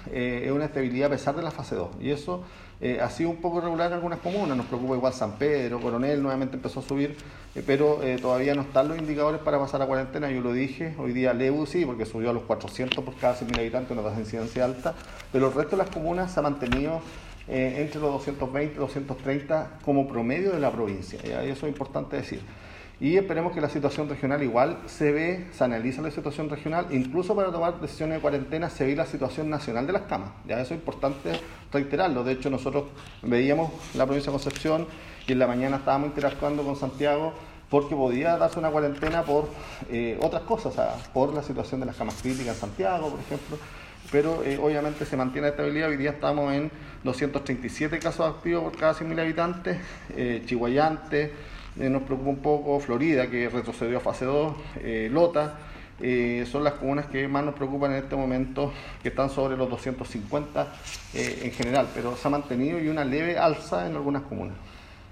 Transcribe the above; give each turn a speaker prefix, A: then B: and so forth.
A: es una estabilidad a pesar de la fase 2. Y eso ha sido un poco irregular en algunas comunas. Nos preocupa igual San Pedro, Coronel nuevamente empezó a subir, pero todavía no están los indicadores para pasar a cuarentena. Yo lo dije, hoy día Leu sí, porque subió a los 400 por cada 100.000 habitantes, una tasa de incidencia alta, pero el resto de las comunas se ha mantenido entre los 220 y 230 como promedio de la provincia. Y eso es importante decir. Y esperemos que la situación regional igual se analiza la situación regional, incluso para tomar decisiones de cuarentena se ve la situación nacional de las camas. Ya eso es importante reiterarlo. De hecho, nosotros veíamos la provincia de Concepción y en la mañana estábamos interactuando con Santiago porque podía darse una cuarentena por otras cosas, o sea, por la situación de las camas críticas en Santiago, por ejemplo. Pero obviamente se mantiene la estabilidad. Hoy día estamos en 237 casos activos por cada 100.000 habitantes, Chihuayante, nos preocupa un poco Florida, que retrocedió a fase 2, Lota, son las comunas que más nos preocupan en este momento, que están sobre los 250 en general, pero se ha mantenido y una leve alza en algunas comunas.